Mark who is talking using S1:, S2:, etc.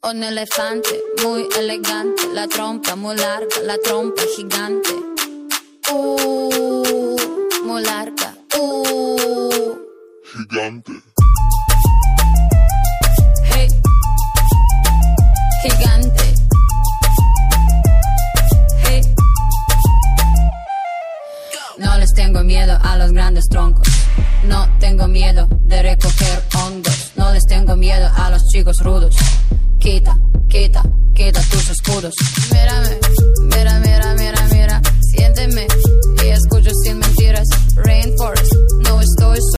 S1: Un elefante muy elegante, la trompa muy larga, la trompa gigante. Muy larga.
S2: Gigante.
S1: Hey. Gigante. Hey. No les tengo miedo a los grandes troncos. No tengo miedo de recoger hongos. No les tengo miedo a los chicos rudos. Quita tus escudos. Mírame.